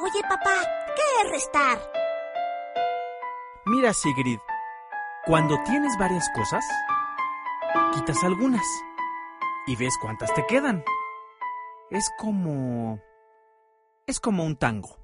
Oye, papá, ¿qué es restar? Mira, Sigrid, cuando tienes varias cosas, quitas algunas y ves cuántas te quedan. Es como un tango.